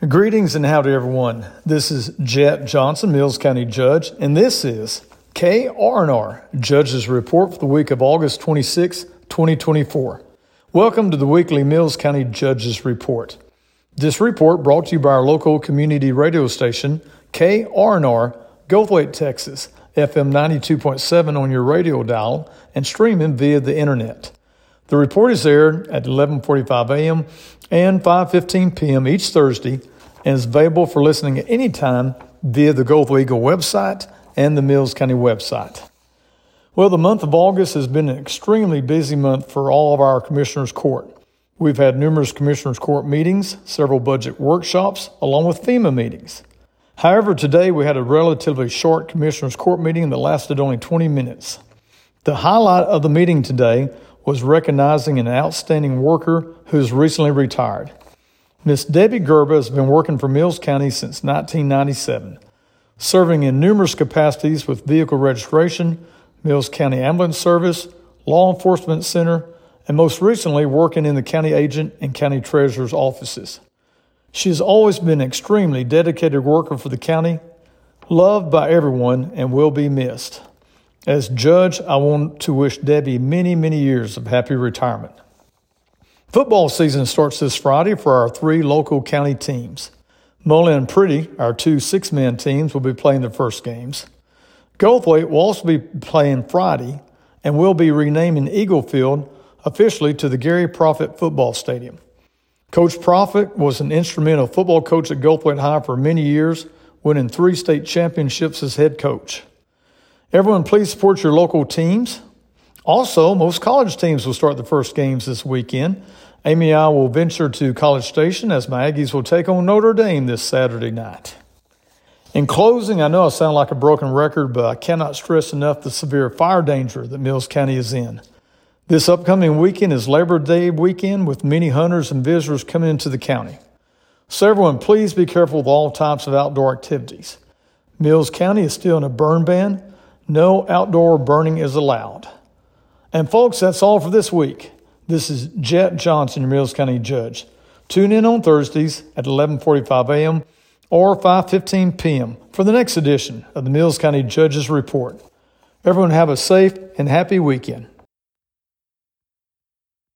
Greetings and howdy everyone. This is Jet Johnson, Mills County Judge, and this is KR&R Judge's Report for the week of August 26, 2024. Welcome to the weekly Mills County Judge's Report. This report brought to you by our local community radio station, KR&R, Goldthwaite, Texas, FM 92.7 on your radio dial and streaming via the internet. The report is aired at 11:45 a.m. and 5:15 p.m. each Thursday and is available for listening at any time via the Goldthwaite Eagle website and the Mills County website. Well, the month of August has been an extremely busy month for all of our Commissioners Court. We've had numerous Commissioners Court meetings, several budget workshops, along with FEMA meetings. However, today we had a relatively short Commissioners Court meeting that lasted only 20 minutes. The highlight of the meeting today was recognizing an outstanding worker who has recently retired. Miss Debbie Gerba has been working for Mills County since 1997, serving in numerous capacities with vehicle registration, Mills County Ambulance Service, Law Enforcement Center, and most recently working in the county agent and county treasurer's offices. She has always been an extremely dedicated worker for the county, loved by everyone, and will be missed. As judge, I want to wish Debbie many, many years of happy retirement. Football season starts this Friday for our three local county teams. Mullen and Pretty, our two six-man teams, will be playing their first games. Goldthwaite will also be playing Friday and will be renaming Eagle Field officially to the Gary Proffitt Football Stadium. Coach Proffitt was an instrumental football coach at Goldthwaite High for many years, winning 3 state championships as head coach. Everyone, please support your local teams. Also, most college teams will start the first games this weekend. Amy and I will venture to College Station as my Aggies will take on Notre Dame this Saturday night. In closing, I know I sound like a broken record, but I cannot stress enough the severe fire danger that Mills County is in. This upcoming weekend is Labor Day weekend with many hunters and visitors coming into the county. So everyone, please be careful with all types of outdoor activities. Mills County is still in a burn ban. No outdoor burning is allowed. And folks, that's all for this week. This is Jet Johnson, your Mills County Judge. Tune in on Thursdays at 11:45 a.m. or 5:15 p.m. for the next edition of the Mills County Judge's Report. Everyone have a safe and happy weekend.